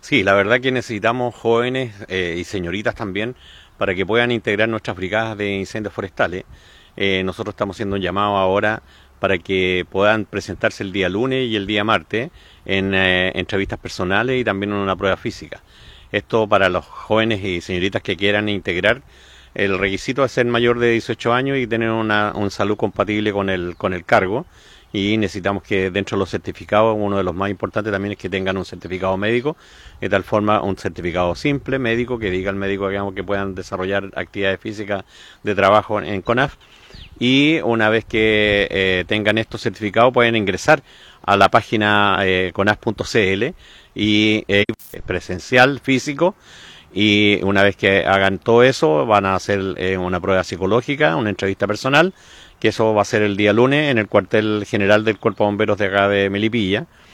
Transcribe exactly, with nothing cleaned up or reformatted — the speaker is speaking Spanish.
Sí, la verdad que necesitamos jóvenes eh, y señoritas también para que puedan integrar nuestras brigadas de incendios forestales. Eh, nosotros estamos haciendo un llamado ahora para que puedan presentarse el día lunes y el día martes en eh, entrevistas personales y también en una prueba física. Esto para los jóvenes y señoritas que quieran integrar. El requisito es ser mayor de dieciocho años y tener una, un salud compatible con el, con el cargo. Y necesitamos que dentro de los certificados, uno de los más importantes también es que tengan un certificado médico, de tal forma un certificado simple médico que diga al médico, digamos, que puedan desarrollar actividades físicas de trabajo en CONAF. Y una vez que eh, tengan estos certificados pueden ingresar a la página eh, conaf punto c l y eh, presencial, físico. Y una vez que hagan todo eso, van a hacer eh, una prueba psicológica, una entrevista personal, que eso va a ser el día lunes en el cuartel general del Cuerpo de Bomberos de acá de Melipilla.